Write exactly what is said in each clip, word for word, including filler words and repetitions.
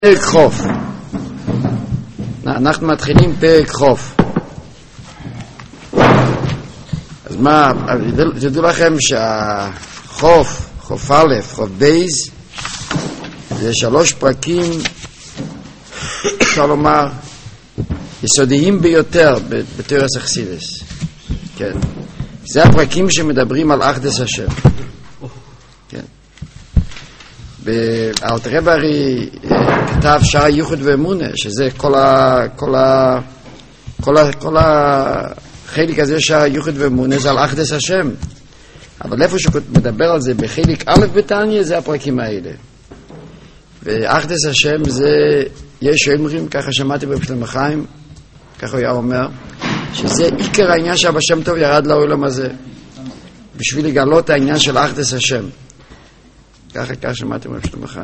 פרק חוף. אנחנו מתחילים פרק חוף. אז מה, תדעו לכם שהחוף, חוף א', חוף בייז, זה שלוש פרקים, אפשר לומר, יסודיים ביותר בתיאוריה אכסידס. כן. זה הפרקים שמדברים על אחדות השם. כן. אלתר רבי הרי כתב שער ייחוד ואמונה, שזה כל ה כל ה כל ה כל החלק הזה שער ייחוד ואמונה זה על אחדות השם. אבל איפה שהוא מדבר על זה בחלק א' בתניא זה הפרקים האלה. ואחדות השם זה, יש שאומרים, ככה שמעתי ברב שלמה חיים, ככה הוא היה אומר, שזה עיקר העניין שהבא שם טוב ירד לעולם הזה בשביל לגלות העניין של אחדות השם. ככה ככה שמעתי ברב שלמה חיים.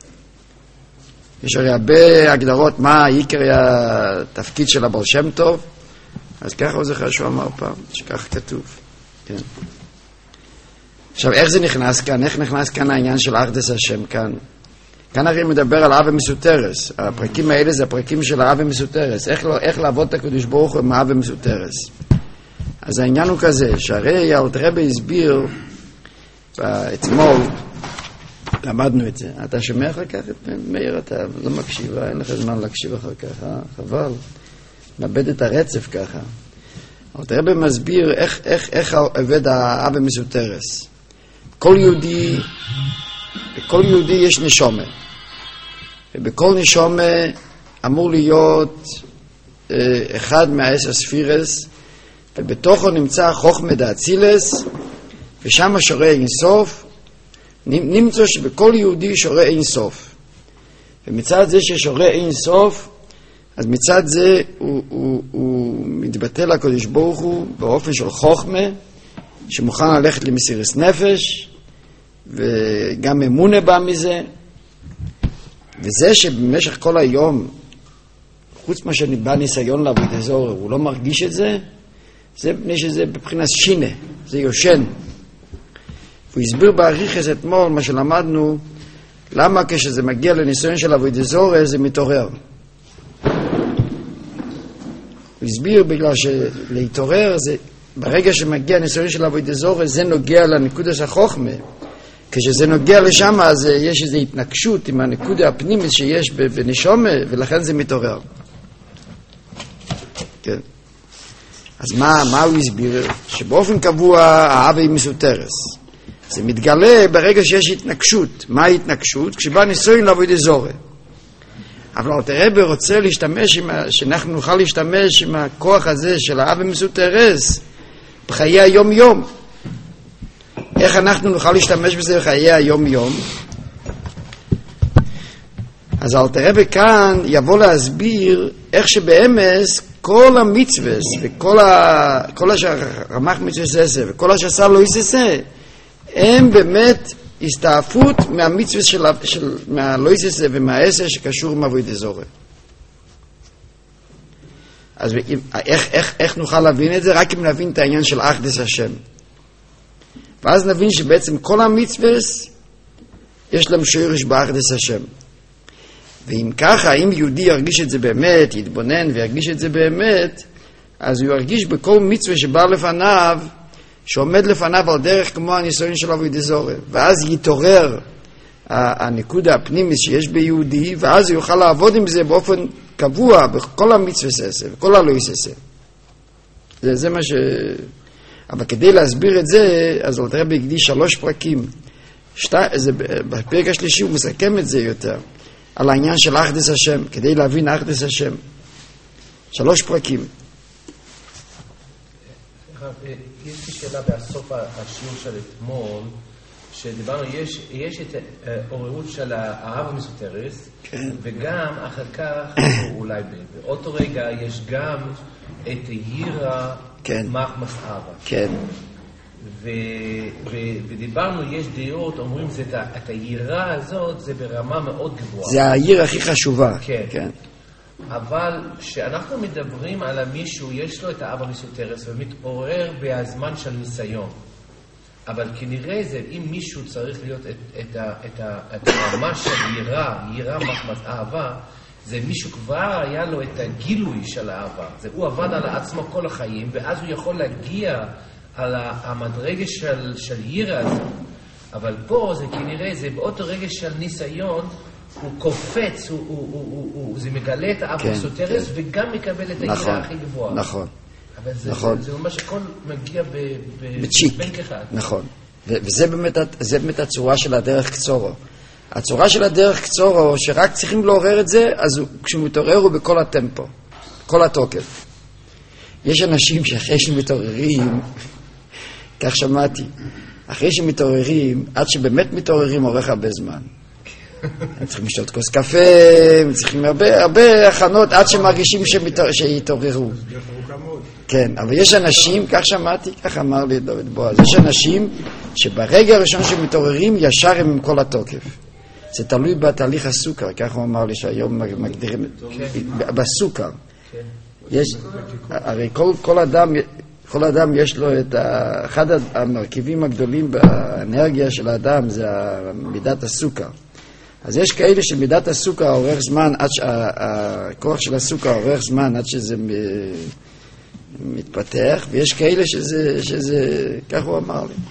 יש הרי הרבה הגדרות מה עיקר התפקיד של הבעל שם טוב, אז ככה הוא זוכר שהוא אמר פעם, שככה כתוב. כן. עכשיו, איך זה נכנס כאן? איך נכנס כאן העניין של אחדות השם כאן? כאן הרי מדבר על אב ומסותרס. הפרקים האלה זה הפרקים של האב ומסותרס. איך, איך לעבוד את הקדוש ברוך הוא עם האב ומסותרס. אז העניין הוא כזה, שהרי אלתר רבי הסביר, אתמול למדנו את זה. אתה שומע אחר כך? מאיר, אתה לא מקשיב, אין לך זמן להקשיב אחר כך, אה? חבל. מאבד את הרצף ככה. אלתר רבי מסביר איך, איך, איך עובד האב ומסותרס. כל יהודי, בכל יהודי יש נשומה. ובכל נשומה אמור להיות אה, אחד מהעשר ספירס, ובתוכו נמצא חוכמה דאצילס, ושם שורה אינסוף, נמצא שבכל יהודי שורה אינסוף. ומצד זה ששורה אינסוף, אז מצד זה הוא, הוא, הוא מתבטא לקדוש ברוך הוא באופן של חוכמה, שמוכן ללכת למסירת נפש, וגם אמונה בא מזה. וזה שבמשך כל היום, חוץ מה שבא ניסיון לעבוד זוהר, הוא לא מרגיש את זה, זה מפני שזה בבחינת שינה, זה יושן. הוא הסביר באריכות אתמול מה שלמדנו, למה כשזה מגיע לניסיון של עבודת זוהר זה מתעורר. הוא הסביר בגלל שלהתעורר זה, ברגע שמגיע ניסיון של עבודת זוהר זה נוגע לנקודת החוכמה. כשזה נוגע לשם אז יש איזו התנגשות עם הנקודה הפנימית שיש בנשומה, ולכן זה מתעורר. כן. אז מה, מה הוא הסביר? שבאופן קבוע האב היא מסותרס. זה מתגלה ברגע שיש התנגשות. מה ההתנגשות? כשבא ניסיון לעבודת זוהר. אבל אלתר רבי רוצה להשתמש, עם, שאנחנו נוכל להשתמש עם הכוח הזה של האב המסותרס בחיי היום יום. איך אנחנו נוכל להשתמש בזה בחיי היום יום? אז אלתר רבי כאן יבוא להסביר איך שבאמס כל המצווס וכל ה... כל השרמח מצווס עשה וכל השעשה לא יססה הם באמת הסתעפות מהמצווס של, של מהלא יססה ומהעשה שקשור עם עבודת זוהר. אז איך, איך, איך נוכל להבין את זה? רק אם נבין את העניין של אחדות השם. ואז נבין שבעצם כל המצווס יש להם שורש באחדות השם. ואם ככה, אם יהודי ירגיש את זה באמת, יתבונן וירגיש את זה באמת, אז הוא ירגיש בכל מצווה שבא לפניו, שעומד לפניו על דרך כמו הניסיון של עבודת זוהר. ואז יתעורר הנקודה הפנימית שיש ביהודי, ואז הוא יוכל לעבוד עם זה באופן קבוע בכל המצווה ססה, וכל הלא יססה. זה, זה מה ש... אבל כדי להסביר את זה, אז אלתר רבי הקדיש שלוש פרקים. שתי, זה, בפרק השלישי הוא מסכם את זה יותר, על העניין של אחדות השם, כדי להבין אחדות השם. שלוש פרקים. יש לי שאלה בסוף השיעור של אתמול, שדיברנו, יש, יש את העוררות של האב המסותרס, כן. וגם אחר כך, אולי באותו רגע, יש גם את הירא כן. מחמס אבא. כן. ו, ו, ודיברנו, יש דעות, אומרים, זה, את היראה הזאת, זה ברמה מאוד גבוהה. זה היראה הכי חשובה. כן. כן. אבל כשאנחנו מדברים על מישהו, יש לו את האב המסותרס, ומתעורר בזמן של ניסיון. אבל כנראה זה, אם מישהו צריך להיות את, את, ה, את, ה, את הרמה של יראה, יראה מחמת אהבה, זה מישהו כבר היה לו את הגילוי של האהבה. זה הוא עבד על עצמו כל החיים, ואז הוא יכול להגיע על המדרגה של, של יראה הזה. אבל פה זה כנראה, זה באותו רגע של ניסיון, הוא קופץ, הוא, הוא, הוא, הוא, הוא, זה מגלה את האב הסוטרס, כן, וגם מקבל את נכון, היראה הכי גבוהה. נכון. אבל זה, נכון. זה, זה ממש הכל מגיע בצ'יק אחד. נכון. ו- וזה באמת, זה באמת הצורה של הדרך קצורו. הצורה של הדרך קצורו, שרק צריכים לעורר את זה, אז הוא, כשהוא מתעורר הוא בכל הטמפו, כל התוקף. יש אנשים שאחרי שמתעוררים, כך שמעתי, אחרי שמתעוררים, עד שבאמת מתעוררים עורך הרבה זמן. הם צריכים לשתות כוס קפה, הם צריכים הרבה, הרבה הכנות עד שמרגישים שיתעוררו. כן, אבל יש אנשים, כך שמעתי, כך אמר לי דוד בועז, יש אנשים שברגע הראשון שמתעוררים ישר הם עם כל התוקף. זה תלוי בתהליך הסוכר, כך הוא אמר לי שהיום מגדירים בסוכר. יש, הרי כל, כל אדם, כל אדם יש לו את אחד המרכיבים הגדולים באנרגיה של האדם, זה מידת הסוכר. אז יש כאלה שמידת הסוכר עורך זמן, עד שהכוח של הסוכר עורך זמן עד שזה מתפתח, ויש כאלה שזה, שזה, כך הוא אמר לי.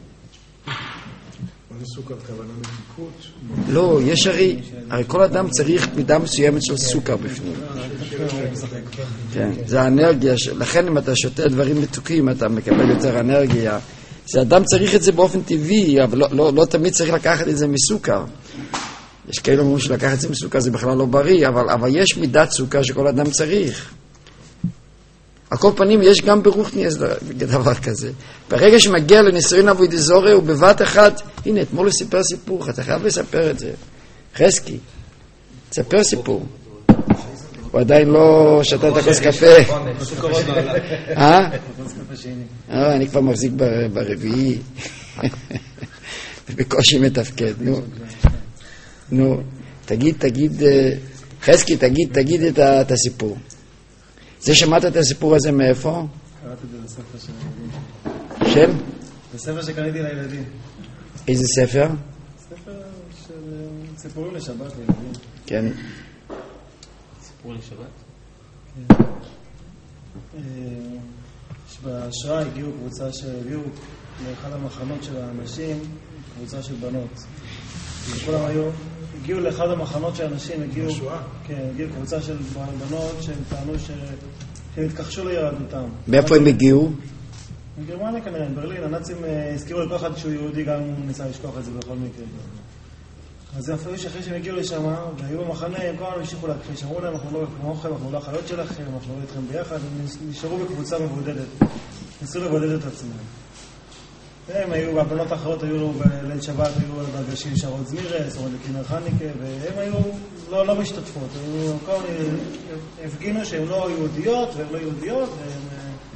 סוכר כוונה מתיקות? לא, יש הרי, הרי כל אדם צריך מידה מסוימת של סוכר בפנים. כן, זה האנרגיה, לכן אם אתה שותה דברים מתוקים אתה מקבל יותר אנרגיה. זה אדם צריך את זה באופן טבעי, אבל לא, לא, לא תמיד צריך לקחת את זה מסוכר. יש כאלה אומרים שלקחת את זה מסוכר זה בכלל לא בריא, אבל, אבל יש מידת סוכר שכל אדם צריך. על כל פנים יש גם ברוחניאס דבר כזה. ברגע שמגיע לניסיון עבודת זרה הוא בבת אחת, הנה אתמול הוא סיפר סיפור, אתה חייב לספר את זה. חזקי, תספר סיפור. הוא עדיין לא שתה את הכוס קפה. אה? אה, אני כבר מחזיק ברביעי. ובקושי מתפקד, נו. נו, תגיד, תגיד, חזקי, תגיד, תגיד את הסיפור. זה שמעת את הסיפור הזה מאיפה? קראתי את זה בספר של הילדים. שם? זה ספר שקראתי לילדים. איזה ספר? ספר של סיפורים לשבת לילדים. כן. סיפורים לשבת? כן. בהשראה הגיעו קבוצה שהביאו לאחד המחנות של האנשים, קבוצה של בנות. וכולם היו, הגיעו לאחד המחנות של האנשים, הגיעו, כן, הגיעו קבוצה של בנות שהם טענו שהם התכחשו ליהדותם. מאיפה הם הגיעו? מגרמניה כנראה, ברלין. הנאצים הזכירו לכל אחד שהוא יהודי, גם אם הוא ניסה לשכוח את זה בכל מקרה. אז זה אפילו שאחרי שהם הגיעו לשם, והיו במחנה, הם כל הזמן המשיכו להכחיש. אמרו להם, אנחנו לא כמוכם, אנחנו לא החיות שלכם, אנחנו לא איתכם ביחד, הם נשארו בקבוצה מבודדת. ניסו לבודד את עצמם. הם היו, הבנות האחרות היו בליל שבת, היו בגשים שרות זמירס, או לכינר חניקה, והם היו לא, לא משתתפות. הם כל מיני הפגינו שהם לא יהודיות, והם לא יהודיות, והם...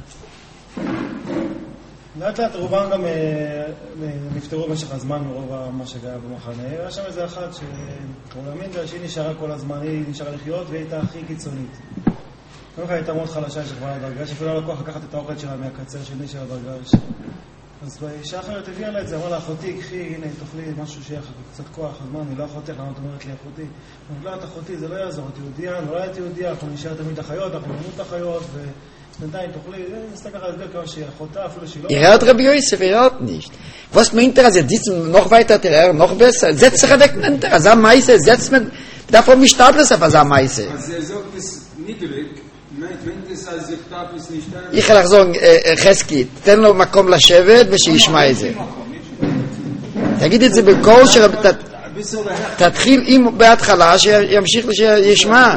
לאט לאט רובם גם נפטרו במשך הזמן מרוב מה שהיה במחנה. היה שם איזה אחת שהוא האמין לה שהיא נשארה כל הזמן, היא נשארה לחיות והיא הייתה הכי קיצונית. כמובן הייתה מאוד חלשה שכבר לדרגה, שאפילו לא לקוח לקחת את האוכל שלה מהקצר שני של הדרגה. אז באישה אחרת הביאה לה את זה, אמרה לה, אחותי, קחי, הנה, תאכלי משהו שיהיה קצת כוח, אז מה, אני לא אחותך, למה את אומרת לי אחותי? אני לא, את אחותי, זה לא יעזור, את יהודיה, לא הייתי יהודיה, אנחנו נשאר תמיד אחיות, אנחנו נמות אחיות, ובינתיים תאכלי, נסתכל ככה להסביר כמה שהיא אחותה, אפילו שהיא לא... Ihr hört Rabbi Yosef, ihr hört nicht. Was meint er, jetzt sitzt noch weiter, er noch besser, setzt sich weg, nennt er, also am Meise, setzt man, davon mich Stables auf, also am Meise. Also er sagt es niedrig, wenn das als Diktat ist nicht da... Ich will sagen, חזקי, תן לו מקום לשבת ושישמע את זה. תגיד את זה בקול, תתחיל עם בהתחלה, שימשיך שישמע.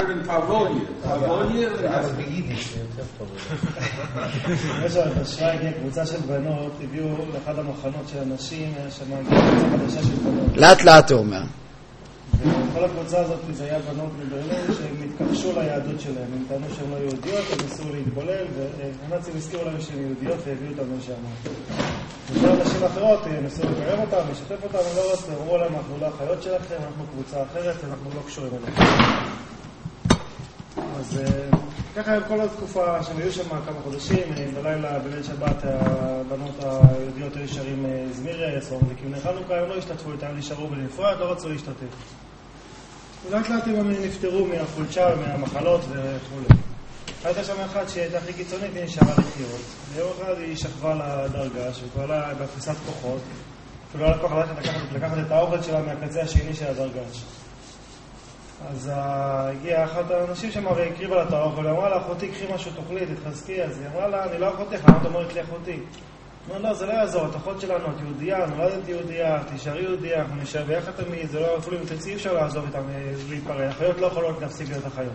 בשעה הגיעה קבוצה של בנות, הביאו לאחד המחנות של אנשים, שם הגיעה קבוצה חדשה של בנות. לאט לאט הוא אומר. וכל הקבוצה הזאת זה היה בנות מברלין שהם התכחשו ליהדות שלהם. הם טענו שהם לא יהודיות, הם ניסו להתבולל, והנאצים הזכירו להם שהם יהודיות והביאו אותם לשם. וכל הנשים האחרות ניסו לקרב אותם, לשתף אותם, הם לא רוצים, אמרו להם, אנחנו לא החיות שלכם, אנחנו קבוצה אחרת, אנחנו לא קשורים אליהם. אז ככה כל התקופה שהם היו שם כמה חודשים, בלילה, בליל שבת, הבנות היהודיות היו שרים זמירס או מדליקים נר חנוכה, הם לא השתתפו איתם, נשארו בנפרד, לא רצו להשתתף. ולאט לאט הם נפטרו מהחולשה, מהמחלות וכו'. הייתה שם אחת שהייתה הכי קיצונית, היא נשארה לחיות. ביום אחד היא שכבה לדרגש, וכבר היה בפריסת כוחות, אפילו היה כוח לקחת, לקחת את האוכל שלה מהקצה השני של הדרגש. אז הגיעה אחת האנשים שם והקריבה לה את האוכל, היא אמרה לה, אחותי, קחי משהו תאכלי, תתחזקי. אז היא אמרה לה, אני לא אחותך, למה את אומרת לי אחותי? אמרה, לא, זה לא יעזור, את אחות שלנו, את יהודייה, נולדת יהודייה, תישארי יהודייה, אנחנו נשאר ביחד תמיד, זה לא אפילו אם תרצי, אפשר לעזוב איתם להתפרע. החיות לא יכולות להפסיק להיות החיות.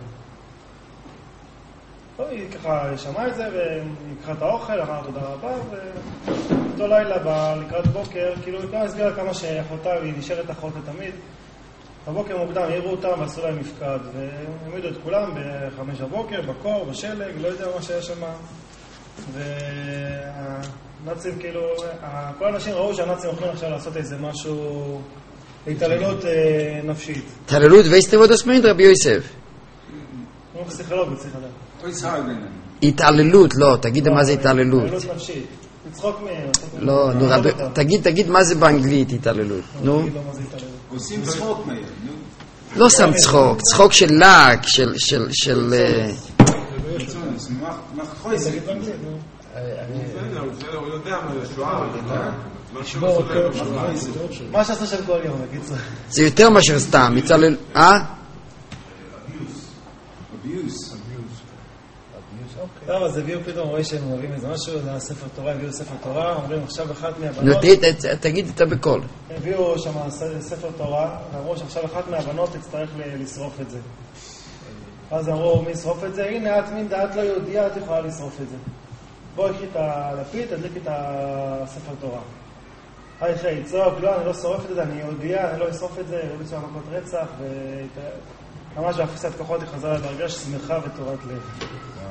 טוב, היא ככה שמעה את זה, והיא לקחה את האוכל, אמרה תודה רבה, ואותו לילה לקראת בוקר, כאילו היא כבר הסבירה כמה שאחותה, והיא נשארת אחות לתמיד. בבוקר מוקדם העירו אותם ועשו להם מפקד, והם העמידו את כולם בחמש הבוקר, בקור, בשלג, לא יודע מה שהיה שם. והנאצים כאילו, כל האנשים ראו שהנאצים הולכים עכשיו לעשות איזה משהו, התעללות נפשית. התעללות והסתירות עצמאית, רבי יוסף. הוא פסיכולוג, צריך לדעת. התעללות, לא, תגיד מה זה התעללות. התעללות נפשית. לצחוק מהם. לא, תגיד, תגיד מה זה באנגלית התעללות. נו. עושים צחוק מהם, נו. לא שם צחוק, צחוק של לק, של, של, של... מה שעשו שם כל יום, בקיצור. זה יותר מאשר סתם, התעלל... אה? טוב, אז הביאו פתאום, רואה שהם אוהבים איזה משהו, זה היה ספר תורה, הביאו ספר תורה, אומרים עכשיו אחת מהבנות... תגיד את זה בקול. הביאו שם ספר תורה, ואמרו שעכשיו אחת מהבנות תצטרך לשרוף את זה. אז אמרו, מי ישרוף את זה? הנה, את מין דעת לא יהודייה, את יכולה לשרוף את זה. בואי, קחי את הלפיד, תדליק את הספר תורה. היי, חי, צעוק, לא, אני לא שורף את זה, אני יהודייה, אני לא אשרוף את זה, לא ביצוע מכות רצח, וממש באפיסת כוחות היא חזרה לדרגה ששמחה ותורת לב.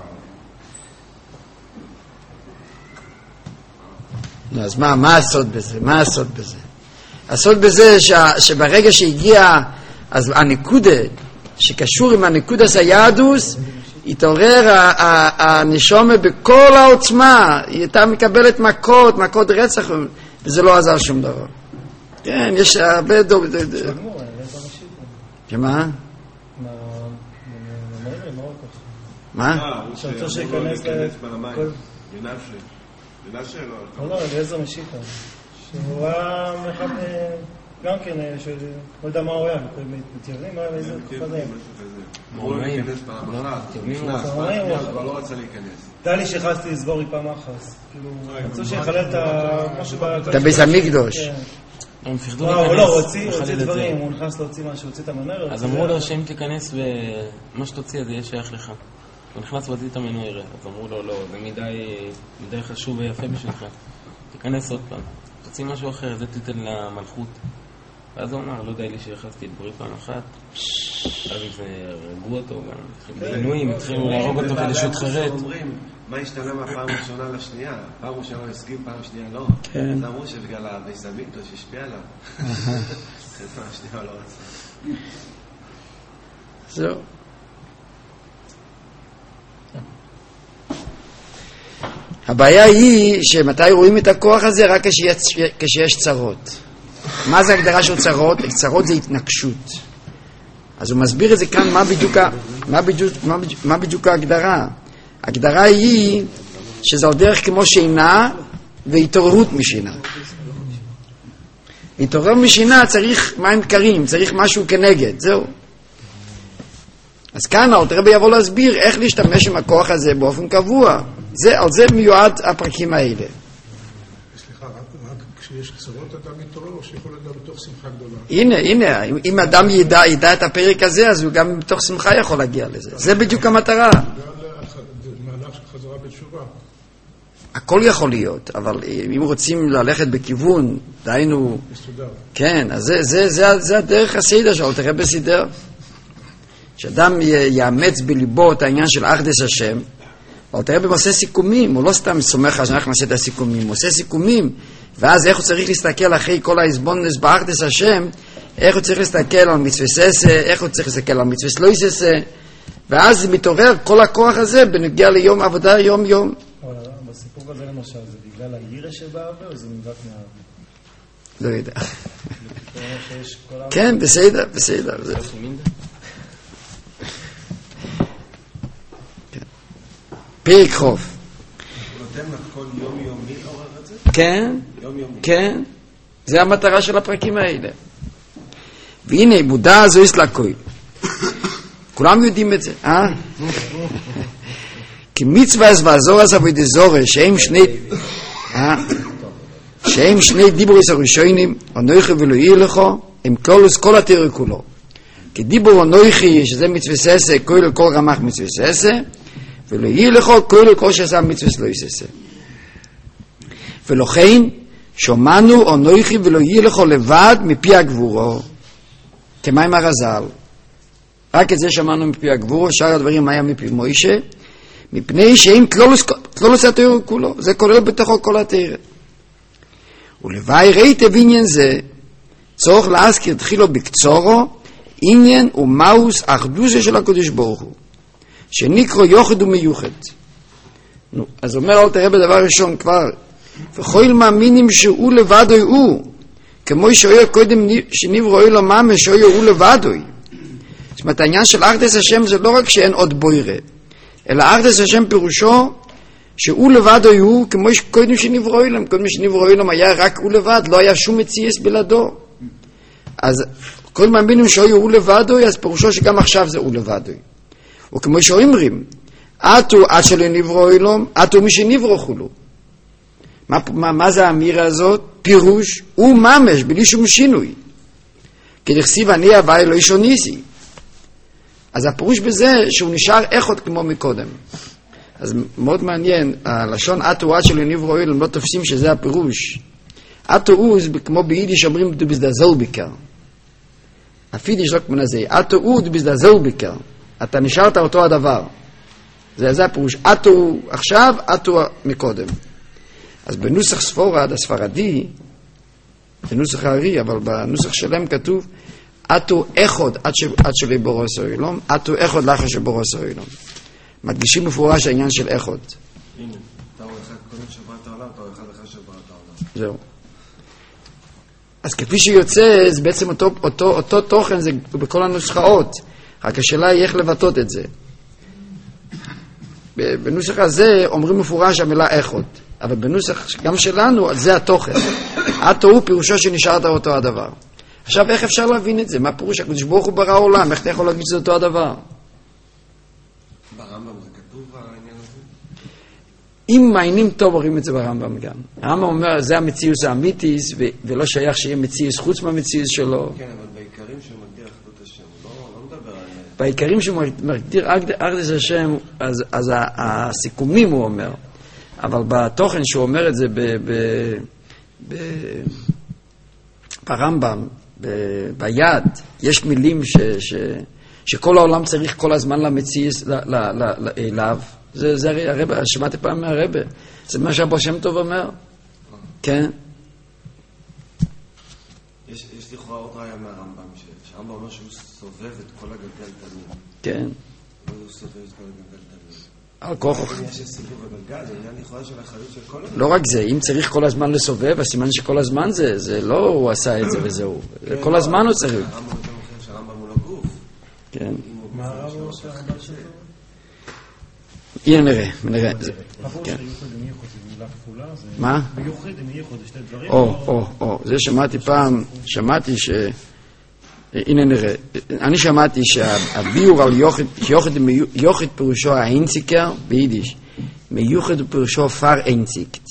אז מה, מה הסוד בזה? מה הסוד בזה? הסוד בזה ש, שברגע שהגיע, אז הנקודה, שקשור עם הנקודס היהדוס, התעורר הנשומה בכל העוצמה, היא הייתה מקבלת מכות, מכות רצח, וזה לא עזר שום דבר. כן, יש הרבה דוג... שמה? מה? שרצו שיכנס לכל... לנשא לא? לא, לא, אליעזר משיחה. שהוא היה מאחד, גם כן, לא יודע מה הוא היה, מתיירנים, מה היה איזה תקופה זה היה? הוא לא להיכנס פעם אחת, נכנס, כבר לא רצה להיכנס. דע לי שהכנסתי לסבור לי פעם אחת. כאילו, רצו שיחלל את המשהו... את הביס המקדוש. הם פחדו להיכנס. הוא לא, הוציא דברים, הוא נכנס להוציא משהו, הוציא את המנהר. אז אמרו לו שאם תיכנס ומה שתוציא זה יהיה שייך לך. הוא נכנס והוציא את המנהר, אז אמרו לו לא, זה מדי חשוב ויפה בשבילך. תיכנס עוד פעם, תוציא משהו אחר, זה תיתן למלכות. ואז הוא אמר, לא די לי שהכנסתי את ברית פעם אחת, אז זה הרגו אותו גם, בעינויים, התחילו להרוג אותו כדי שהוא תחרט. מה השתנה מהפעם הראשונה לשנייה? פעם ראשונה הוא הסכים, פעם שנייה לא. אז אמרו שבגלל הביס המקדוש השפיע עליו. פעם שנייה הוא לא רצה. זהו. הבעיה היא שמתי רואים את הכוח הזה? רק כשיש, כשיש צרות. מה זה הגדרה של צרות? צרות זה התנגשות. אז הוא מסביר את זה כאן, מה בדיוק, מה בדיוק, מה בדיוק, מה בדיוק ההגדרה? ההגדרה היא שזה על דרך כמו שינה והתעוררות משינה. להתעורר משינה צריך מים קרים, צריך משהו כנגד, זהו. אז כאן אלתר רבי יבוא להסביר איך להשתמש עם הכוח הזה באופן קבוע. זה, על זה מיועד הפרקים האלה. סליחה, רק כשיש צרות אתה מתעורר או שיכול להיות גם בתוך שמחה גדולה? הנה, הנה, אם אדם ידע, ידע את הפרק הזה, אז הוא גם בתוך שמחה יכול להגיע לזה. זה בדיוק המטרה. זה מהלך של חזרה בתשובה. הכל יכול להיות, אבל אם רוצים ללכת בכיוון, דהיינו... מסודר. כן, אז זה, זה, זה, זה הדרך הסדר שאלתר רבי סידר. שאדם יאמץ בליבו את העניין של אחדות השם, אלתר רבי עושה סיכומים, הוא לא סתם סומך על שאנחנו נעשה את הסיכומים, הוא עושה סיכומים, ואז איך הוא צריך להסתכל אחרי כל ההסבונדס באחדות השם, איך הוא צריך להסתכל על מצווה ססה, איך הוא צריך להסתכל על מצווה סלויססה, ואז מתעורר כל הכוח הזה בנגיע ליום עבודה יום יום. אבל בסיפור הזה למשל, זה בגלל הירא שבאווה או זה נובעת מהאווה? לא יודע. כן, בסדר, בסדר. פרק חוף. נותן לך כל יום יומי עורר את זה? כן, יום יומי. כן. זה המטרה של הפרקים האלה. והנה, בודה זו יסלקוי. כולם יודעים את זה, אה? כי מצווה ועזור עשה וידי זורה, שהם שני, אה? שהם שני דיבוריס הראשונים, אנוכי ולא יהיה לך, הם כלוס כל התיאור כולו. כי דיבור אנוכי, שזה מצווה ססה, כל כל רמח מצווה ססה, ולא יהיה לך, כל כל שעשה מצווה לא יססה. ולכן, שומענו אנוכי ולא יהיה לך לבד מפי הגבורו. כמים הרזל. רק את זה שמענו מפי הגבורו, שאר הדברים היה מפי מוישה, מפני שהם כלולוס התיאור כולו. זה כולל בתוכו כל התיאור. ולוואי ראיתי בעניין זה, צורך להזכיר תחילו בקצורו, עניין ומאוס אחדוסה של הקדוש ברוך הוא, שנקרא יוחד ומיוחד. נו, אז אומר אל תראה בדבר ראשון כבר, וכל מאמינים שהוא לבדוי הוא, כמו שאויה קודם שנברואי לו ממש שאויה הוא לבדוי. זאת אומרת, העניין של אחדס השם זה לא רק שאין עוד בוירה, אלא אחדס השם פירושו שהוא לבדוי הוא, כמו קודם שנברואי לו, קודם שנברואי לו היה רק הוא לבד, לא היה שום מציאס בלעדו. אז כל מאמינים שאויה הוא לבדוי, אז פירושו שגם עכשיו זה הוא לבדוי. וכמו שאומרים, עתו עד שלא נברואי לו, עתו מי שנברוכו לו. מה, מה, מה זה האמירה הזאת? פירוש הוא ממש, בלי שום שינוי. כי דכסיב אני הווי אלוהי שוניסי. אז הפירוש בזה שהוא נשאר איכות כמו מקודם. אז מאוד מעניין, הלשון אתו עד שלא נברואי הם לא תופסים שזה הפירוש. אתו הוא, כמו ביידיש אומרים, דו בזדזל ביקר. הפידיש לא כמו זה. אתו הוא, דו בזדזל ביקר. אתה נשארת אותו הדבר. זה, זה הפירוש. אתו עכשיו, אתו מקודם. אז בנוסח ספורד, הספרדי, בנוסח הארי, אבל בנוסח שלהם כתוב, אתו אחד עד שלא בורא עשר אילום, אתו אחד לאחר שבורא עשר אילום. מדגישים מפורש העניין של אחד. הנה, אתה רואה אחד קודם שבראת העולם, אתה רואה אחד אחר שבראת העולם. זהו. אז כפי שיוצא, זה בעצם אותו, אותו, אותו תוכן, זה בכל הנוסחאות. רק השאלה היא איך לבטאות את זה. בנוסח הזה אומרים מפורש המילה אחד. אבל בנוסח גם שלנו, זה התוכן. אתו הוא פירושו שנשארת אותו הדבר. עכשיו, איך אפשר להבין את זה? מה פירוש? הקדוש ברוך הוא ברא עולם, איך אתה יכול להגיד שזה אותו הדבר? ברמב"ם זה כתוב העניין הזה? אם מעיינים טוב, רואים את זה ברמב"ם גם. הרמב"ם אומר, זה המציאוס האמיתיס, ו- ולא שייך שיהיה מציאוס חוץ מהמציאוס שלו. כן, אבל בעיקרים שמגדיר אחדות השם, לא, לא מדבר על... בעיקרים שמגדיר אחדות השם, אז, אז הסיכומים הוא אומר. אבל בתוכן שהוא אומר את זה ב, ב, ב, ברמב"ם, ב, ביד, יש מילים ש, ש, שכל העולם צריך כל הזמן למציאס אליו. זה, זה הרב, שמעתי פעם מהרב, זה מה שהבר שם טוב אומר. כן. יש, יש לכאורה עוד ראיה מהרמב"ם, שהרמב"ם אומר שהוא סובב את כל הגלגל תמיד. כן. הוא סובב את כל הגלגל תמיד. על כוח. יש סיבוב הגלגל, זה עניין לכאורה של החיות של כל הגלגל. לא רק זה, אם צריך כל הזמן לסובב, הסימן שכל הזמן זה, זה לא הוא עשה את זה וזהו. כל הזמן הוא צריך. הרמב"ם יותר מוכר שהרמב"ם הוא לא גוף. כן. מה הרב הוא עושה הרמב"ם שלו? הנה נראה, נראה. הפירוש של ייחוד ומיוחד זה מילה כפולה? מה? מיוחד ומיוחד זה שתי דברים? או, או, או. זה שמעתי פעם, שמעתי ש... הנה נראה. אני שמעתי שהביור על יוחד פירושו האינציקר ביידיש. מיוחד פירושו פר אינציקט.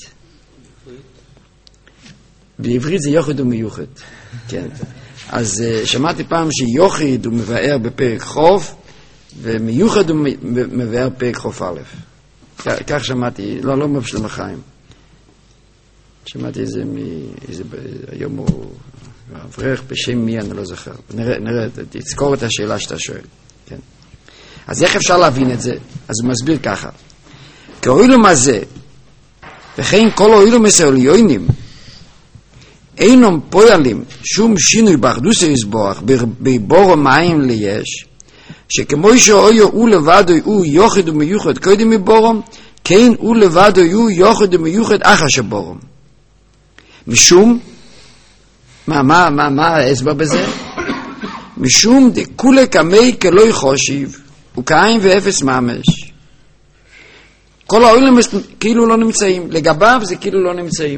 בעברית זה יוחד ומיוחד. כן. אז שמעתי פעם שיוחד הוא מבאר בפרק חוף, ומיוחד הוא מבאר פרק חוף א'. כך שמעתי, לא, לא מבשלם החיים. שמעתי איזה, היום הוא אברך בשם מי, אני לא זוכר. נראה, נראה, תזכור את השאלה שאתה שואל. כן. אז איך אפשר להבין את זה? אז הוא מסביר ככה. כי אוילום הזה, וכן כל אוילום מסעליונים, אינם פועלים שום שינוי באחדוס היסבורך, בבור המים ליש, שכמו שאויו הוא לבדו הוא יוחד ומיוחד קודם מבורם, כן הוא לבדו הוא יוחד ומיוחד אחר שבורם. משום, מה, מה, מה, מה ההסבר בזה? משום דכולי כמי כלוי חושיב, וכאין ואפס ממש. כל העולם כאילו לא נמצאים, לגביו זה כאילו לא נמצאים.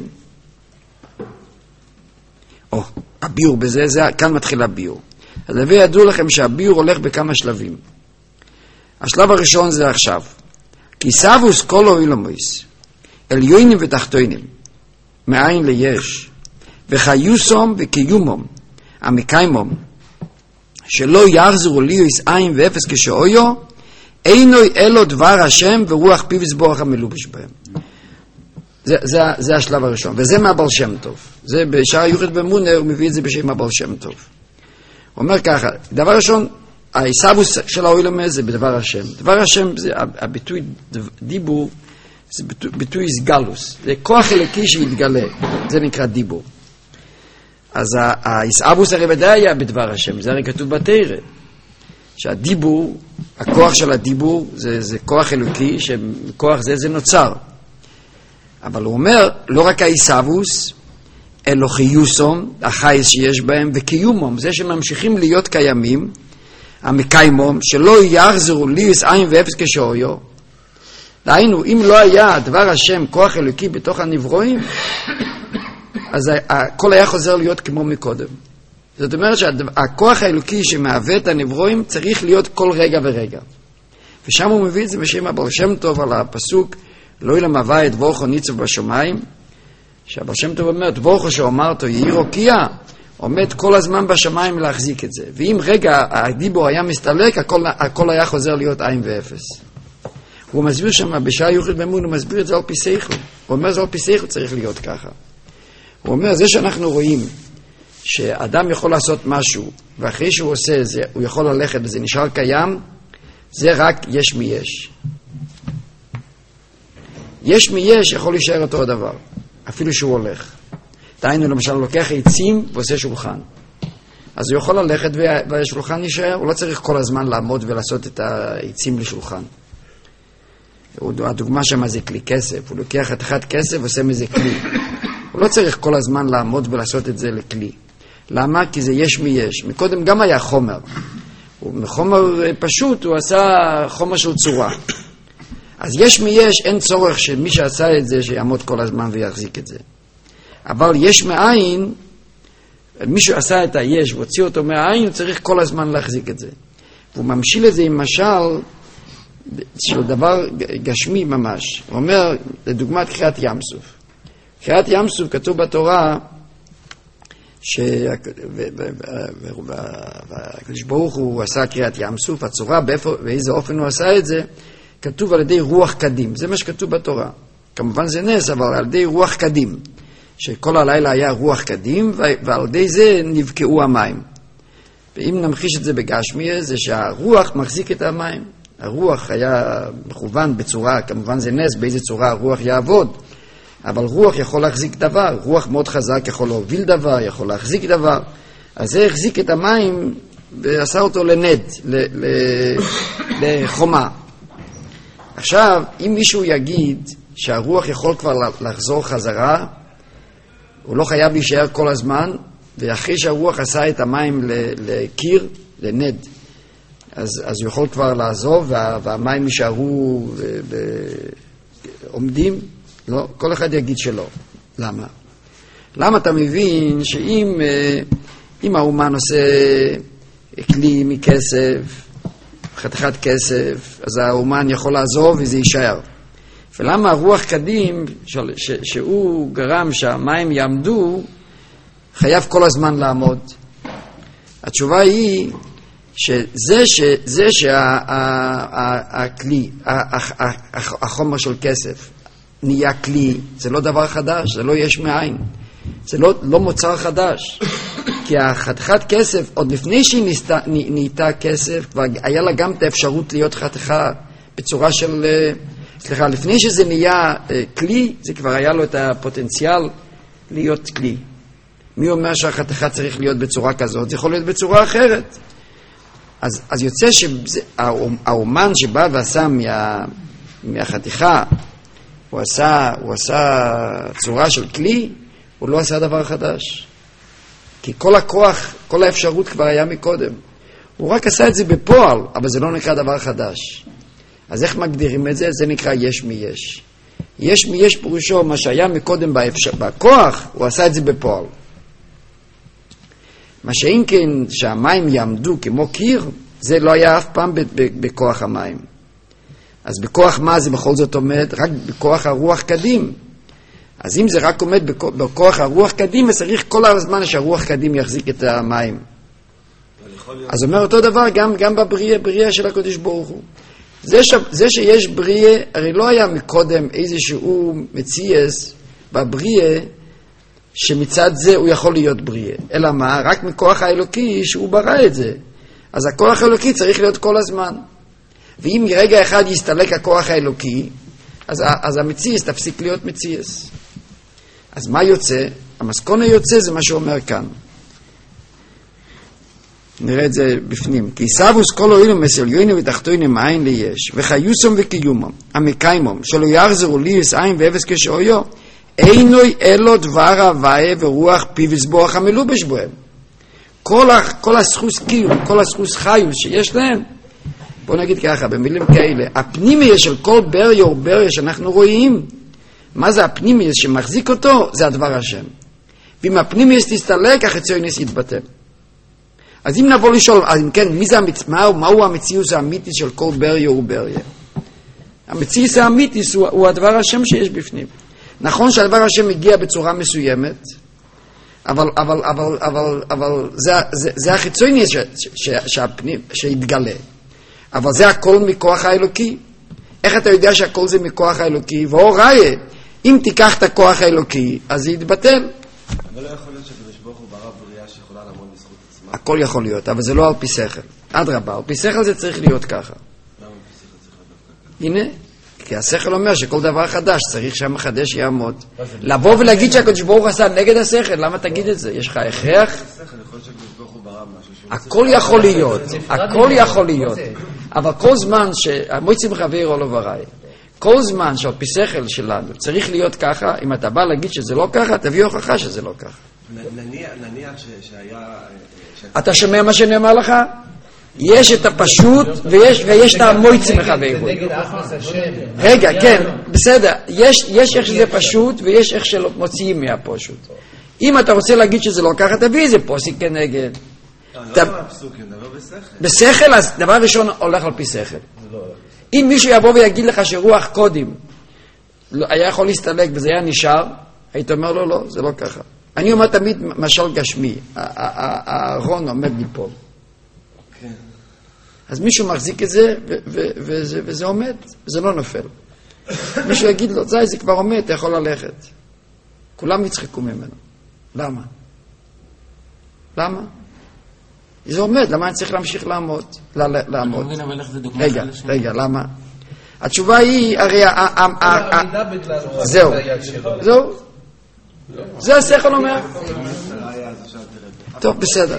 או, הביור בזה, זה, כאן מתחיל הביור. אז להביא ידעו לכם שהביור הולך בכמה שלבים. השלב הראשון זה עכשיו. כי סבוס כל אוילמויס, עליונים ותחתונים, מאין ליש, וחיוסום וקיומום, המקיימום, שלא יחזרו ליוס עין ואפס כשאויו, אינוי אלו דבר השם ורוח פיו יסבורך המלובש בהם. זה, זה, זה השלב הראשון, וזה מהבעל שם טוב. זה בשער יוחד במונר, הוא מביא את זה בשם הבעל שם טוב. הוא אומר ככה, דבר ראשון, ההיסבוס של האוילמה זה בדבר השם. דבר השם, זה הביטוי דיבור, זה ביטוי, ביטוי סגלוס. זה כוח אלוקי שיתגלה, זה נקרא דיבור. אז ההיסבוס הרי ודאי היה בדבר השם, זה הרי כתוב בתורה. שהדיבור, הכוח של הדיבור, זה, זה כוח אלוקי, שכוח זה זה נוצר. אבל הוא אומר, לא רק ההיסבוס, אלו חיוסום, החייס שיש בהם, וקיומום, זה שממשיכים להיות קיימים, המקיימום, שלא יחזרו ליוס עין ואפס כשאויו. דהיינו, אם לא היה דבר השם, כוח אלוקי בתוך הנברואים, אז הכל היה חוזר להיות כמו מקודם. זאת אומרת שהכוח האלוקי שמהווה את הנברואים צריך להיות כל רגע ורגע. ושם הוא מביא את זה בשם הבעל שם טוב על הפסוק, לא ילם הווה את דבורכו ניצב בשמיים, שהבעל שם טוב אומר, דבורכו שאומרתו יהי רוקיע, עומד כל הזמן בשמיים להחזיק את זה. ואם רגע הדיבור היה מסתלק, הכל, הכל היה חוזר להיות עין ואפס. הוא מסביר שם בשעה יוחד במון, הוא מסביר את זה על פי שכל. הוא אומר זה על פי שכל צריך להיות ככה. הוא אומר, זה שאנחנו רואים שאדם יכול לעשות משהו, ואחרי שהוא עושה זה, הוא יכול ללכת וזה נשאר קיים, זה רק יש מי יש. יש מי יש יכול להישאר אותו הדבר, אפילו שהוא הולך. דהיינו, למשל, הוא לוקח עצים ועושה שולחן. אז הוא יכול ללכת והשולחן יישאר, הוא לא צריך כל הזמן לעמוד ולעשות את העצים לשולחן. הדוגמה שם זה כלי כסף, הוא לוקח את אחד כסף ועושה מזה כלי. הוא לא צריך כל הזמן לעמוד ולעשות את זה לכלי. למה? כי זה יש מי יש. מקודם גם היה חומר. מחומר פשוט הוא עשה חומר של צורה. אז יש מי יש, אין צורך שמי שעשה את זה שיעמוד כל הזמן ויחזיק את זה. אבל יש מאין, מישהו עשה את היש והוציא אותו מאין, הוא צריך כל הזמן להחזיק את זה. והוא ממשיל את זה עם משל של דבר גשמי ממש. הוא אומר, לדוגמת קריאת ים סוף. קריאת ים סוף כתוב בתורה והקדוש ברוך הוא עשה קריאת ים סוף, הצורה באיזה אופן הוא עשה את זה, כתוב על ידי רוח קדים. זה מה שכתוב בתורה. כמובן זה נס, אבל על ידי רוח קדים. שכל הלילה היה רוח קדים, ועל ידי זה נבקעו המים. ואם נמחיש את זה בגשמי, זה שהרוח מחזיק את המים. הרוח היה מכוון בצורה, כמובן זה נס, באיזה צורה הרוח יעבוד. אבל רוח יכול להחזיק דבר, רוח מאוד חזק יכול להוביל דבר, יכול להחזיק דבר. אז זה החזיק את המים ועשה אותו לנד, לחומה. עכשיו, אם מישהו יגיד שהרוח יכול כבר לחזור חזרה, הוא לא חייב להישאר כל הזמן, ואחרי שהרוח עשה את המים לקיר, לנד, אז, אז הוא יכול כבר לעזוב, וה, והמים יישארו עומדים. לא, כל אחד יגיד שלא. למה? למה אתה מבין שאם אם האומן עושה כלי מכסף, חתיכת כסף, אז האומן יכול לעזוב וזה יישאר. ולמה הרוח קדים, ש, ש, שהוא גרם שהמים יעמדו, חייב כל הזמן לעמוד? התשובה היא שזה שזה שהכלי, החומר של כסף, נהיה כלי, זה לא דבר חדש, זה לא יש מאין, זה לא, לא מוצר חדש. כי החתיכת כסף, עוד לפני שהיא ניסתה, נהייתה כסף, כבר היה לה גם את האפשרות להיות חתיכה בצורה של, סליחה, לפני שזה נהיה כלי, זה כבר היה לו את הפוטנציאל להיות כלי. מי אומר שהחתיכה צריך להיות בצורה כזאת? זה יכול להיות בצורה אחרת. אז, אז יוצא שהאומן שבא ועשה מה, מהחתיכה, הוא עשה, הוא עשה צורה של כלי, הוא לא עשה דבר חדש. כי כל הכוח, כל האפשרות כבר היה מקודם. הוא רק עשה את זה בפועל, אבל זה לא נקרא דבר חדש. אז איך מגדירים את זה? זה נקרא יש מיש. יש מיש פירושו, מה שהיה מקודם באפשר, בכוח, הוא עשה את זה בפועל. מה שאם כן שהמים יעמדו כמו קיר, זה לא היה אף פעם בכוח המים. אז בכוח מה זה בכל זאת עומד? רק בכוח הרוח קדים. אז אם זה רק עומד בכוח הרוח קדים, אז צריך כל הזמן שהרוח קדים יחזיק את המים. אז אומר אותו דבר גם, גם בבריאה, בריאה של הקדוש ברוך הוא. זה, ש, זה שיש בריאה, הרי לא היה מקודם איזשהו מציאס בבריאה, שמצד זה הוא יכול להיות בריאה. אלא מה? רק מכוח האלוקי שהוא ברא את זה. אז הכוח האלוקי צריך להיות כל הזמן. ואם רגע אחד יסתלק הכוח האלוקי, אז, אז המציאס תפסיק להיות מציאס. אז מה יוצא? המסקונה יוצא זה מה שאומר כאן. נראה את זה בפנים. כי סבוס כל אוהלו מסליונו ותחתונו מאין ליש, וחיוסום וקיומום, המקיימום, שלא יחזרו ליס עין ואבס כשאויו, אינוי אלו דבר הוויה ורוח פיו סבוח המלובש בוהם. כל, כל הסחוס קיום, כל הסחוס חיוס שיש להם, בוא נגיד ככה, במילים כאלה, הפנימיה של כל בריה או בריה שאנחנו רואים, מה זה הפנימיה שמחזיק אותו? זה הדבר השם. ואם הפנימיה תסתלק, החיצוניוס יתבטל. אז אם נבוא לשאול, אז אם כן, מי זה המצ... מה, מהו המציאוס האמיתי של כל בריה או בריה? המציאוס האמיתי הוא, הוא הדבר השם שיש בפנים. נכון שהדבר השם מגיע בצורה מסוימת, אבל, אבל, אבל, אבל, אבל זה, זה, זה החיצוניוס ש, ש, שהפנים, שהתגלה. אבל זה הכל מכוח האלוקי. איך אתה יודע שהכל זה מכוח האלוקי? ואו ראיה, אם תיקח את הכוח האלוקי, אז זה יתבטל. אבל לא יכול להיות שקדוש ברוך הוא ברא בריאה שיכולה לעמוד בזכות עצמה. הכל יכול להיות, אבל זה לא על פי שכל. אדרבה, על פי שכל זה צריך להיות ככה. למה על פי שכל צריך להיות דווקא ככה? הנה, כי השכל אומר שכל דבר חדש צריך שהמחדש יעמוד. לבוא ולהגיד שהקדוש ברוך הוא עשה נגד השכל, למה תגיד את זה? יש לך הכרח? השכל, יכול להיות שקדוש ברוך הוא ברא משהו שהוא... הכל יכול להיות, הכל יכול להיות. אבל כל זמן שהמועצים חברו לא בראי, כל זמן שעל פי שכל שלנו צריך להיות ככה, אם אתה בא להגיד שזה לא ככה, תביא הוכחה שזה לא ככה. נניח שהיה... אתה שומע מה שנאמר לך? יש את הפשוט ויש, ויש את המועצים חברו. רגע, כן, בסדר. יש, יש איך שזה פשוט ויש איך שלא מוציאים מהפשוט. אם אתה רוצה להגיד שזה לא ככה, תביא איזה פוסק כנגד. לא מהפסוקים, דבר בשכל. בשכל, אז דבר ראשון הולך על פי שכל. אם מישהו יבוא ויגיד לך שרוח קודם היה יכול להסתלק וזה היה נשאר, היית אומר לו, לא, זה לא ככה. אני אומר תמיד משל גשמי, הארון עומד ליפול. אז מישהו מחזיק את זה וזה עומד, וזה לא נופל. מישהו יגיד לו, זה, זה כבר עומד, אתה יכול ללכת. כולם יצחקו ממנו. למה? למה? זה עומד, למה אני צריך להמשיך לעמוד? לעמוד. רגע, רגע, למה? התשובה היא, הרי... זהו, זהו. זה השכל אומר. טוב, בסדר.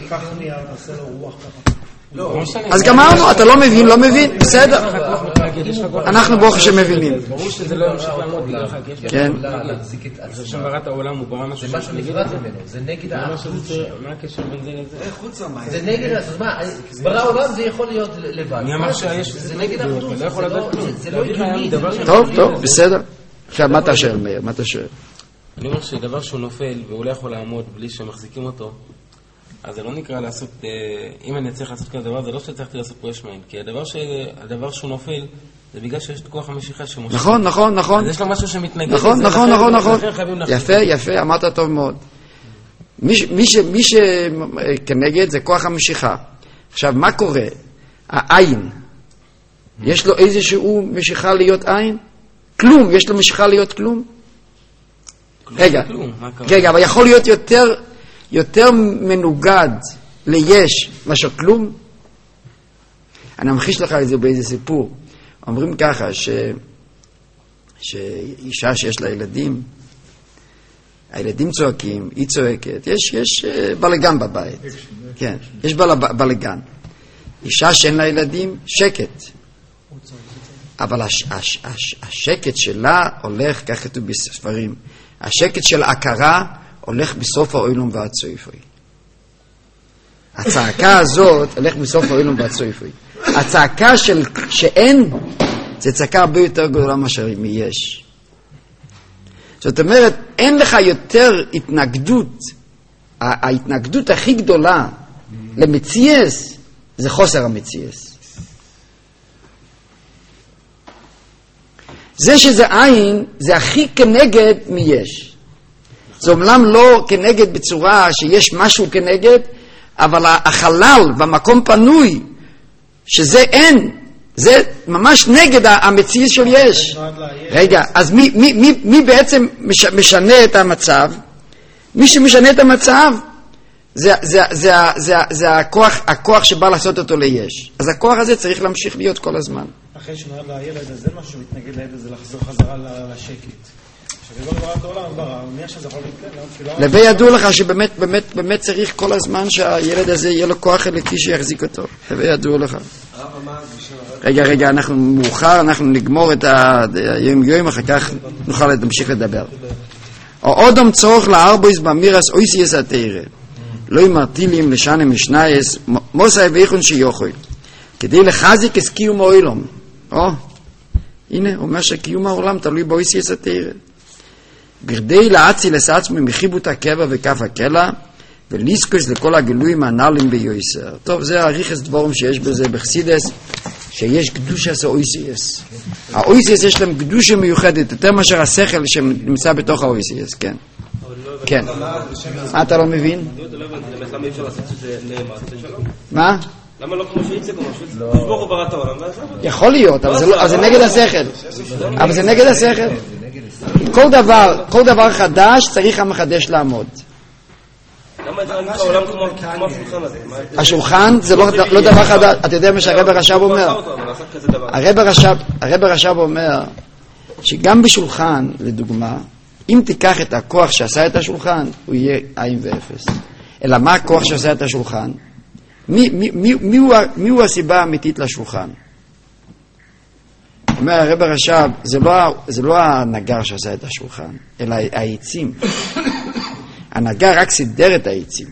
אז גמרנו, אתה לא מבין, לא מבין, בסדר. אנחנו ברוך השם מבינים. ברור שזה לא ימשיך לעמוד בגללך, כן. זה שם ברא את העולם, הוא ברא משהו זה משהו נפרד ממנו, זה נגד האחדות. מה הקשר בין זה לזה? איך חוץ המים? זה נגד, אז מה, ברא העולם זה יכול להיות לבד. מי אמר שיש... זה נגד האחדות, זה לא יכול לדעת כלום. זה לא הגיוני. טוב, טוב, בסדר. עכשיו, מה אתה שואל, מאיר? מה אתה שואל? אני אומר שדבר שהוא נופל והוא לא יכול לעמוד בלי שמחזיקים אותו, אז זה לא נקרא לעשות, אם אני צריך לעשות כזה דבר, זה לא שצריכתי לעשות פה יש מים, כי הדבר, ש, הדבר שהוא נופל, זה בגלל שיש את כוח המשיכה שמושך. נכון, נכון, נכון. אז יש לו משהו שמתנגד. נכון, נכון, נכון, נכון. יפה, יפה, אמרת טוב מאוד. מי שכנגד זה כוח המשיכה. עכשיו, מה קורה? העין, יש לו איזשהו משיכה להיות עין? כלום, יש לו משיכה להיות כלום? רגע, רגע, אבל יכול להיות יותר... יותר מנוגד ליש מאשר כלום. אני ממחיש לך את זה באיזה סיפור. אומרים ככה ש... שאישה שיש לה ילדים, הילדים צועקים, היא צועקת, יש, יש בלגן בבית. כן, יש בל... בלגן. אישה שאין לה ילדים, שקט. אבל הש, הש, הש, השקט שלה הולך, כך כתוב בספרים, השקט של הכרה הולך בסוף האוילום ועד סויפוי. הצעקה הזאת הולך בסוף האוילום ועד סויפוי. הצעקה של שאין, זה צעקה הרבה יותר גדולה מאשר מי יש. זאת אומרת, אין לך יותר התנגדות, ההתנגדות הכי גדולה למציאס, זה חוסר המציאס. זה שזה עין, זה הכי כנגד מי יש. זה אומנם לא כנגד בצורה שיש משהו כנגד, אבל החלל במקום פנוי, שזה אין, זה ממש נגד המציאות של יש. רגע, אז מי, מי, מי, מי בעצם משנה את המצב? מי שמשנה את המצב, זה, זה, זה, זה, זה הכוח, הכוח שבא לעשות אותו ליש. אז הכוח הזה צריך להמשיך להיות כל הזמן. אחרי שנולד לילד הזה, משהו שמתנגד לילד הזה לחזור חזרה לשקט. שלא ברא את העולם, ברא, מי שזה יכול להתקדם? לבי ידעו לך שבאמת, באמת, באמת צריך כל הזמן שהילד הזה יהיה לו כוח אלוקי שיחזיק אותו. לבי ידעו לך. רגע, רגע, אנחנו מאוחר, אנחנו נגמור את היום יום, אחר כך נוכל להמשיך לדבר. או אודם צורך לארבויס במירס אויסייס התאירה. לא ימרטילים לשנה משנייס, מוסי ואיכון שיוכוי. כדי לחזיק את קיום העולם. או, הנה, הוא אומר שקיום העולם תלוי באויסייס התאירה. בכדי להציל את עצמי מחיבות הקבע וכף הקלע, ולזכוס לכל הגילויים הנעלים ביועסר. טוב, זה הריחס דבורם שיש בזה בחסידס, שיש קדושה של אויסייס. האויסייס יש להם קדושה מיוחדת, יותר מאשר השכל שנמצא בתוך האויסייס, כן. כן. מה אתה לא מבין? למה אי אפשר לעשות שזה נאמר? מה? למה לא כמו שאיצה כמו שאיצה? תשבור הוא בראת העולם. יכול להיות, אבל זה נגד השכל. אבל זה נגד השכל. כל דבר, כל דבר חדש צריך המחדש לעמוד. למה את העולם כמו השולחן הזה? השולחן זה לא דבר חדש. אתה יודע מה שהרב הרש"ב אומר? הרב הרש"ב אומר שגם בשולחן, לדוגמה, אם תיקח את הכוח שעשה את השולחן, הוא יהיה עין ואפס. אלא מה הכוח שעשה את השולחן? מי, מי, מי, מי, הוא, מי הוא הסיבה האמיתית לשולחן? אומר הרב הרש"ב, זה לא, זה לא הנגר שעשה את השולחן, אלא העצים. הנגר רק סידר את העצים,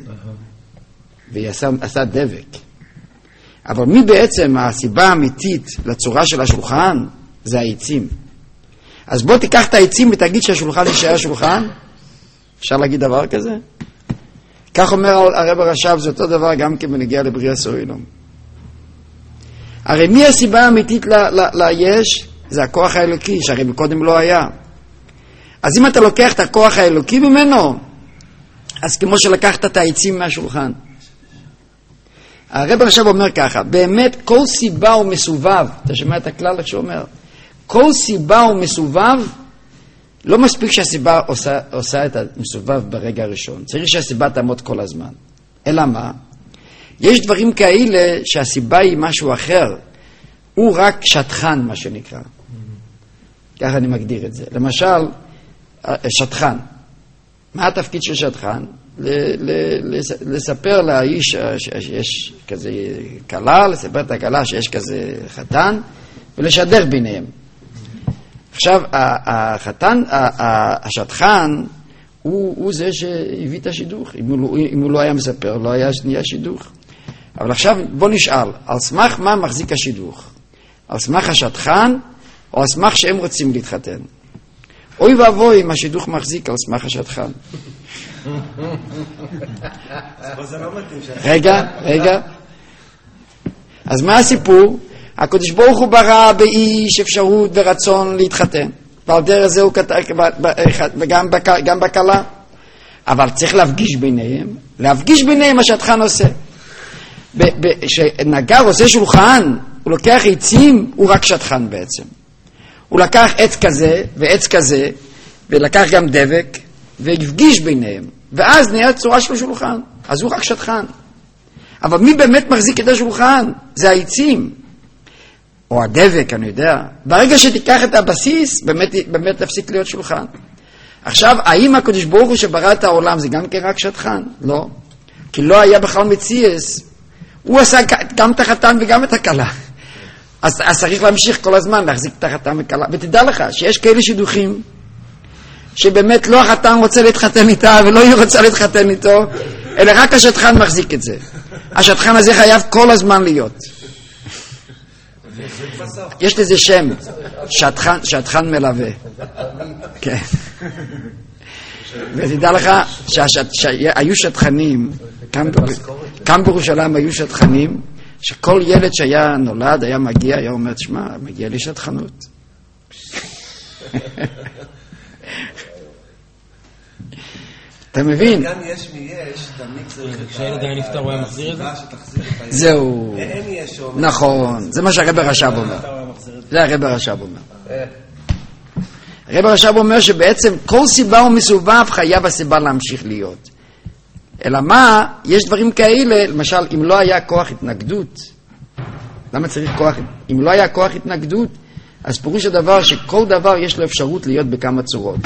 ועשה דבק. אבל מי בעצם הסיבה האמיתית לצורה של השולחן? זה העצים. אז בוא תיקח את העצים ותגיד שהשולחן יישאר שולחן? אפשר להגיד דבר כזה? כך אומר הרב הרש"ב, זה אותו דבר גם כן בנגיע לבריאה סוילום. הרי מי הסיבה האמיתית ליש? זה הכוח האלוקי, שהרי מקודם לא היה. אז אם אתה לוקח את הכוח האלוקי ממנו, אז כמו שלקחת את העצים מהשולחן. הרב הרש"ב אומר ככה, באמת כל סיבה הוא מסובב, אתה שומע את הכלל שאומר, כל סיבה הוא מסובב, לא מספיק שהסיבה עושה, עושה את המסובב ברגע הראשון, צריך שהסיבה תעמוד כל הזמן. אלא מה? יש דברים כאלה שהסיבה היא משהו אחר, הוא רק שטחן מה שנקרא. ככה אני מגדיר את זה. למשל, שטחן. מה התפקיד של שטחן? לספר לאיש שיש כזה קלה, לספר את הקלה שיש כזה חתן, ולשדר ביניהם. עכשיו, החתן, השטחן, הוא, הוא זה שהביא את השידוך. אם הוא, אם הוא לא היה מספר, לא היה נהיה שידוך. אבל עכשיו בוא נשאל, על סמך מה מחזיק השידוך? על סמך השטחן, או על סמך שהם רוצים להתחתן? אוי ואבוי אם השידוך מחזיק על סמך השטחן. רגע, רגע. אז מה הסיפור? הקדוש ברוך הוא ברא באיש אפשרות ורצון להתחתן. ועל דרך זה הוא כתב, גם בקלה. אבל צריך להפגיש ביניהם. להפגיש ביניהם מה שהשטחן עושה. כשנגר עושה שולחן, הוא לוקח עצים, הוא רק שטחן בעצם. הוא לקח עץ כזה ועץ כזה, ולקח גם דבק, והפגיש ביניהם. ואז נהיה צורה של שולחן. אז הוא רק שטחן. אבל מי באמת מחזיק את השולחן? זה העצים. או הדבק, אני יודע. ברגע שתיקח את הבסיס, באמת, באמת תפסיק להיות שולחן. עכשיו, האם הקדוש ברוך הוא שברא את העולם, זה גם כן רק שטחן? לא. כי לא היה בכלל מציאס. הוא עשה, גם את החתן וגם את הכלה. אז, אז צריך להמשיך כל הזמן להחזיק את החתן וכלה. ותדע לך שיש כאלה שידוכים, שבאמת לא החתן רוצה להתחתן איתה ולא היא רוצה להתחתן איתו, אלא רק השטחן מחזיק את זה. השטחן הזה חייב כל הזמן להיות. יש לזה שם, שטחן, שטחן מלווה. כן. ותדע לך שהיו שטחנים, כאן בירושלים היו שטחנים, שכל ילד שהיה נולד היה מגיע, היה אומר, תשמע, מגיע לי שטחנות. אתה מבין? גם יש מי יש, תמיד צריך את כשהילד היה נפטר הוא היה מחזיר את זה? זהו. נכון, זה מה שהרב הרש"ב אומר. זה הרב הרש"ב אומר. הרב הרש"ב אומר שבעצם כל סיבה ומסובב חייב הסיבה להמשיך להיות. אלא מה, יש דברים כאלה, למשל, אם לא היה כוח התנגדות, למה צריך כוח, אם לא היה כוח התנגדות, אז פירוש הדבר שכל דבר יש לו אפשרות להיות בכמה צורות.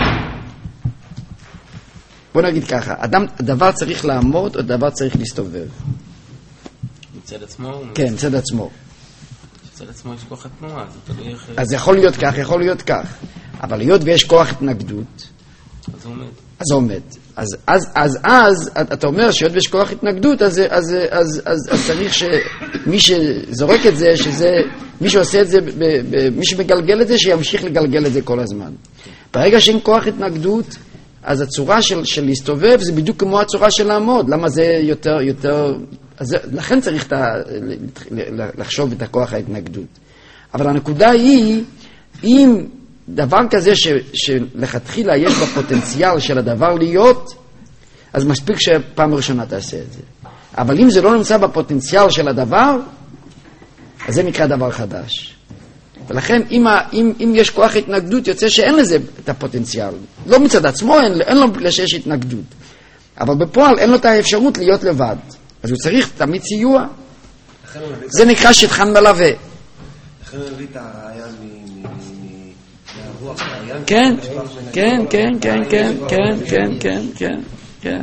בוא נגיד ככה, אדם, דבר צריך לעמוד או דבר צריך להסתובב? מצד עצמו? כן, מצד עצמו. מצד עצמו יש כוח התנועה, זה תלוי איך... אז יכול להיות כך, יכול להיות כך. אבל להיות ויש כוח התנגדות, אז הוא עומד. אז עומד. אז אז אז אז אתה אומר שהיות ויש כוח התנגדות, אז אז אז אז אז צריך שמי שזורק את זה, שזה מי שעושה את זה, מי שמגלגל את זה, שימשיך לגלגל את זה כל הזמן. ברגע שאין כוח התנגדות, אז הצורה של של להסתובב זה בדיוק כמו הצורה של לעמוד. למה זה יותר יותר אז לכן צריך את לחשוב את הכוח ההתנגדות. אבל הנקודה היא, אם דבר כזה ש, שלכתחילה יש בפוטנציאל של הדבר להיות, אז מספיק שפעם ראשונה תעשה את זה. אבל אם זה לא נמצא בפוטנציאל של הדבר, אז זה נקרא דבר חדש. ולכן אם, אם, אם יש כוח התנגדות, יוצא שאין לזה את הפוטנציאל. לא מצד עצמו, אין, אין לו שיש התנגדות. אבל בפועל אין לו את האפשרות להיות לבד. אז הוא צריך תמיד סיוע. זה נקרא שטחן מלווה. לכן הוא הביא את הרעיון מהרוח, הרעיון... כן, כן, כן, כן, כן, כן, כן, כן, כן, כן.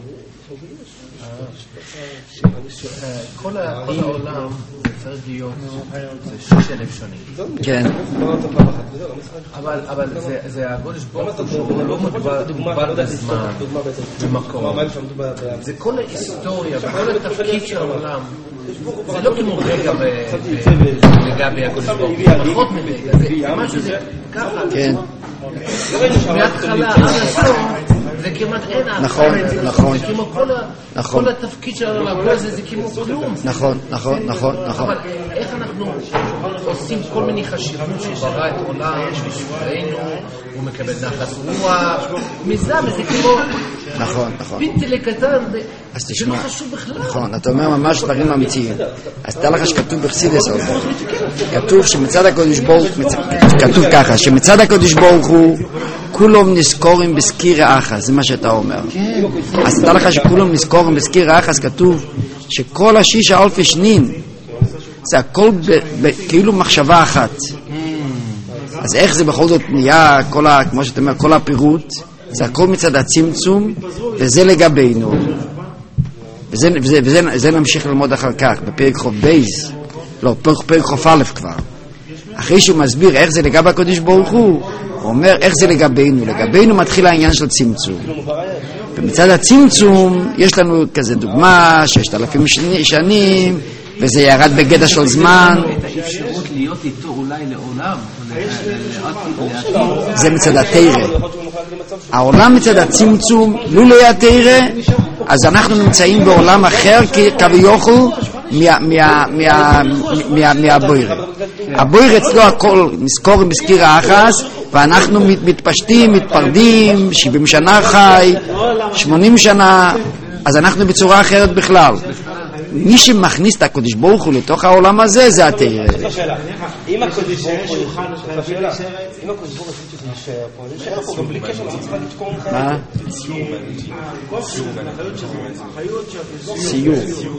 כל העולם זה צריך להיות, זה שש אלף שנים. כן. אבל זה הגודש ברוך הוא לא מוגבל בזמן, במקום. זה כל ההיסטוריה, כל התפקיד של העולם. זה לא כמו רגע לגבי הגודש ברוך הוא, פחות מרגע, זה משהו זה ככה. כן. מההתחלה עד הסוף זה כמעט אין ההתחלה. נכון, נכון. זה כמו כל התפקיד של העולם, זה כמו כלום. נכון, נכון, נכון, נכון. אבל איך אנחנו עושים כל מיני חשיבות שברא את עולם, בשבילנו, הוא מקבל נחת רוח, מזה, וזה כמו... נכון, נכון. פיטלי קטן, אז זה תשמע, לא חשוב בכלל. נכון, אתה אומר ממש דברים אמיתיים. אז תדע לך שכתוב בחסידות, כתוב שמצד הקדוש ברוך הוא, כתוב ככה, שמצד הקדוש ברוך הוא, כולם נזכורים בסקיר האחס, זה מה שאתה אומר. אז תדע לך שכולם נזכורים בסקיר האחס, כתוב שכל השישה אלפי שנין, זה הכל כאילו מחשבה אחת. אז איך זה בכל זאת נהיה, כמו שאתה אומר, כל הפירוט, זה הכל מצד הצמצום, וזה לגבינו. וזה, וזה, וזה, וזה נמשיך ללמוד אחר כך, בפרק חוב בייז, לא, פרק חוב א' כבר. אחרי שהוא מסביר איך זה לגבי הקדוש ברוך הוא, הוא אומר איך זה לגבינו. לגבינו מתחיל העניין של צמצום. ומצד הצמצום, יש לנו כזה דוגמה, ששת אלפים שנים, וזה ירד בגדר של זמן. את האפשרות להיות איתו אולי לעולם, זה מצד התירה. העולם מצד הצמצום, לא לא התירה, אז אנחנו נמצאים בעולם אחר כביכול מהבוירה. הבוירה אצלו הכל נזכור בסקיר האחס, ואנחנו מתפשטים, מתפרדים, שבעים שנה חי, שמונים שנה, אז אנחנו בצורה אחרת בכלל. מי שמכניס את הקדוש ברוך הוא לתוך העולם הזה, זה התירה. אם הקדוש ברוך הוא יוכל, אם הקדוש ברוך הוא יישאר פה, זה יישאר פה גם בלי קשר, לא צריכה לתקום חיים. מה? סיור.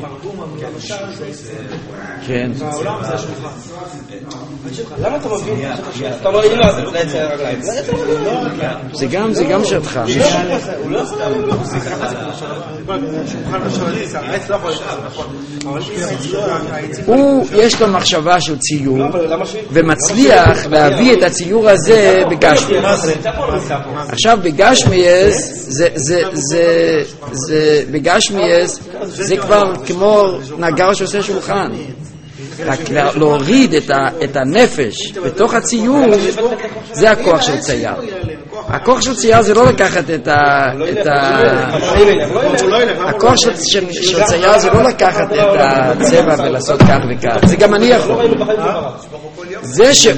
כן. למה אתה מבין? אתה אומר, אם לא, זה יצא הרגליים. זה גם, זה גם שלך. הוא לא עושה, הוא לא עושה. הוא, יש לו מחשבה שהוא ציור, ומצליח להביא את הציור הזה בגשמיאס. עכשיו בגשמיאס, בגשמיאס זה כבר כמו נגר שעושה שולחן. רק להוריד את הנפש בתוך הציור, זה הכוח של צייר. הכוח של צייר זה לא לקחת את ה... הכוח של צייר זה לא לקחת את הצבע ולעשות כך וכך. זה גם אני יכול. זה ש...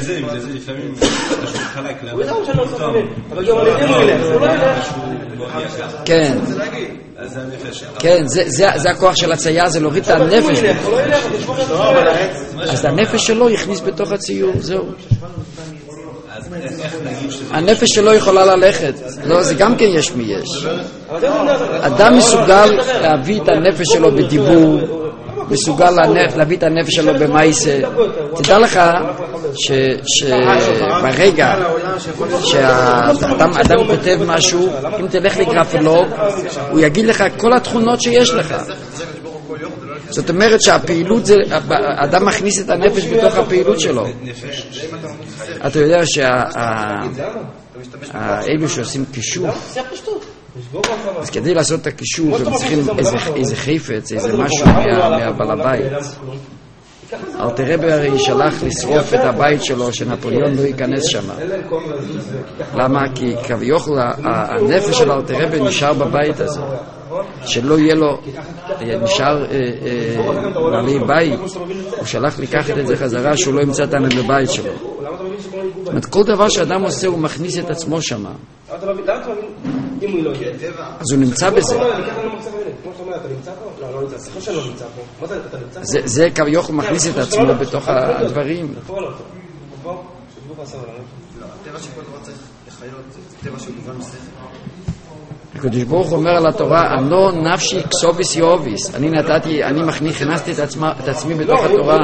כן. כן, זה הכוח של הצייר, זה להוריד את הנפש. אז הנפש שלו יכניס בתוך הציור, זהו. הנפש שלו יכולה ללכת. לא, זה גם כן יש מי יש. אדם מסוגל להביא את הנפש שלו בדיבור, מסוגל להביא את הנפש שלו במעשה. תדע לך שברגע שהאדם כותב משהו, אם תלך לגרפולוג, הוא יגיד לך כל התכונות שיש לך. זאת אומרת שהפעילות זה, האדם מכניס את הנפש בתוך הפעילות שלו. אתה יודע שהאלו שעושים קישור, אז כדי לעשות את הקישור הם צריכים איזה חפץ, איזה משהו מהבעל הבית. אלתר רבי הרי שלח לשרוף את הבית שלו שנפוליאון לא ייכנס שם. למה? כי כביכול הנפש של אלתר רבי נשאר בבית הזה, שלא יהיה לו, נשאר בעלי בית. הוא שלח לקחת את זה חזרה שהוא לא ימצא אותנו בבית שלו. זאת אומרת, כל דבר שאדם עושה הוא מכניס את עצמו שם, אז הוא נמצא בזה. זה כביכול מכניס את עצמו בתוך הדברים. הקדוש ברוך הוא אומר על התורה, אנו נפשי כסוביס יאוביס. אני נתתי, אני מכניס, הכנסתי את עצמי בתוך התורה.